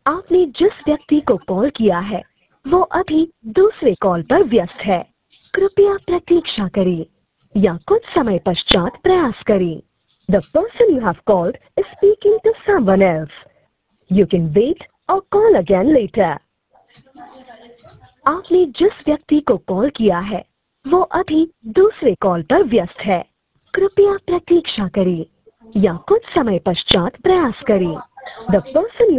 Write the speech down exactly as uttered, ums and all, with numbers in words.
आपने जिस व्यक्ति को कॉल किया है वो अभी दूसरे कॉल पर व्यस्त है। कृपया प्रतीक्षा करें या कुछ समय पश्चात प्रयास करें। The person you have called is speaking to someone else. You can wait or call again later. आपने जिस व्यक्ति को कॉल किया है वो अभी दूसरे कॉल पर व्यस्त है। कृपया प्रतीक्षा करें या कुछ समय पश्चात प्रयास करें। The person you